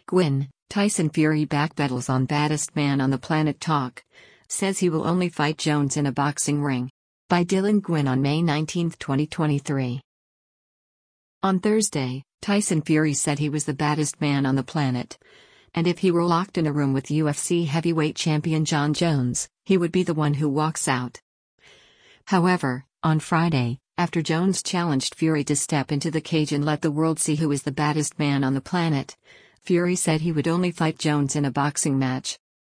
Gwynn, Tyson Fury backpedals on baddest man on the planet talk. Says he will only fight Jones in a boxing ring. By Dylan Gwynn on May 19, 2023. On Thursday, Tyson Fury said he was the baddest man on the planet. And if he were locked in a room with UFC heavyweight champion Jon Jones, he would be the one who walks out. However, on Friday, after Jones challenged Fury to step into the cage and let the world see who is the baddest man on the planet, Fury said he would only fight Jones in a boxing match.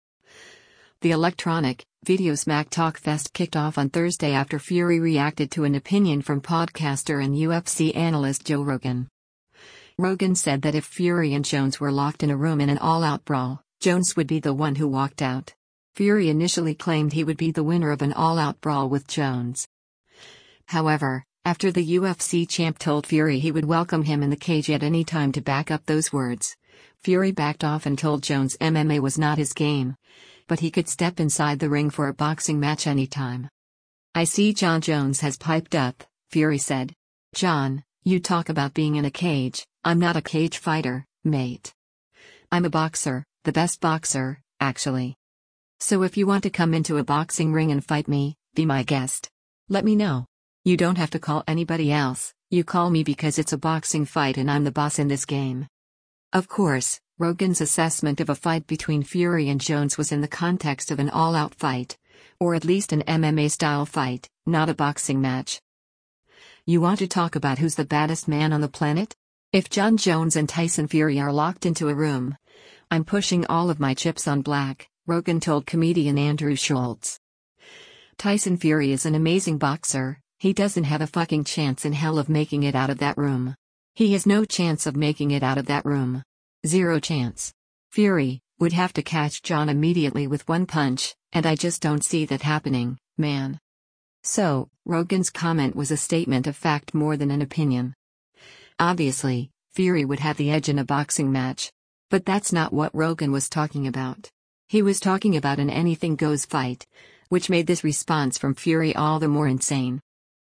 The electronic, video smack talk fest kicked off on Thursday after Fury reacted to an opinion from podcaster and UFC analyst Joe Rogan. Rogan said that if Fury and Jones were locked in a room in an all-out brawl, Jones would be the one who walked out. Fury initially claimed he would be the winner of an all-out brawl with Jones. However, after the UFC champ told Fury he would welcome him in the cage at any time to back up those words, Fury backed off and told Jones MMA was not his game, but he could step inside the ring for a boxing match anytime. "I see Jon Jones has piped up," Fury said. "Jon, you talk about being in a cage. I'm not a cage fighter, mate. I'm a boxer, the best boxer, actually. So if you want to come into a boxing ring and fight me, be my guest. Let me know. You don't have to call anybody else, you call me because it's a boxing fight and I'm the boss in this game." Of course, Rogan's assessment of a fight between Fury and Jones was in the context of an all-out fight, or at least an MMA-style fight, not a boxing match. "You want to talk about who's the baddest man on the planet? If Jon Jones and Tyson Fury are locked into a room, I'm pushing all of my chips on black," Rogan told comedian Andrew Schulz. "Tyson Fury is an amazing boxer, he doesn't have a fucking chance in hell of making it out of that room. He has no chance of making it out of that room. Zero chance. Fury would have to catch Jon immediately with one punch, and I just don't see that happening, man." So, Rogan's comment was a statement of fact more than an opinion. Obviously, Fury would have the edge in a boxing match. But that's not what Rogan was talking about. He was talking about an anything-goes fight, which made this response from Fury all the more insane.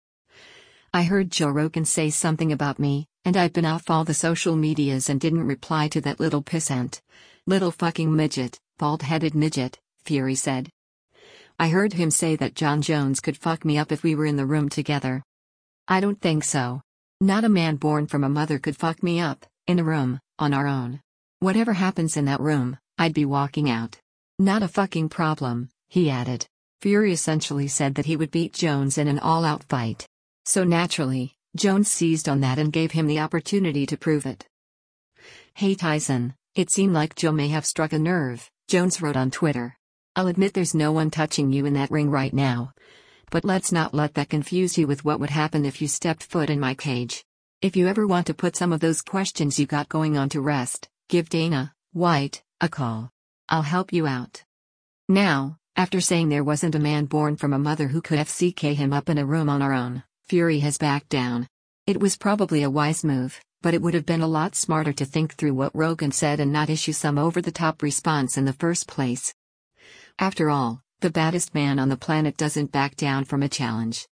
"I heard Joe Rogan say something about me, and I've been off all the social medias and didn't reply to that little pissant. Little fucking midget, bald-headed midget," Fury said. "I heard him say that Jon Jones could fuck me up if we were in the room together. I don't think so. Not a man born from a mother could fuck me up, in a room, on our own. Whatever happens in that room, I'd be walking out. Not a fucking problem," he added. Fury essentially said that he would beat Jones in an all-out fight. So naturally, Jones seized on that and gave him the opportunity to prove it. "Hey Tyson, it seemed like Joe may have struck a nerve," Jones wrote on Twitter. "I'll admit there's no one touching you in that ring right now. But let's not let that confuse you with what would happen if you stepped foot in my cage. If you ever want to put some of those questions you got going on to rest, give Dana White a call. I'll help you out." Now, after saying there wasn't a man born from a mother who could FCK him up in a room on our own, Fury has backed down. It was probably a wise move, but it would have been a lot smarter to think through what Rogan said and not issue some over-the-top response in the first place. After all, the baddest man on the planet doesn't back down from a challenge.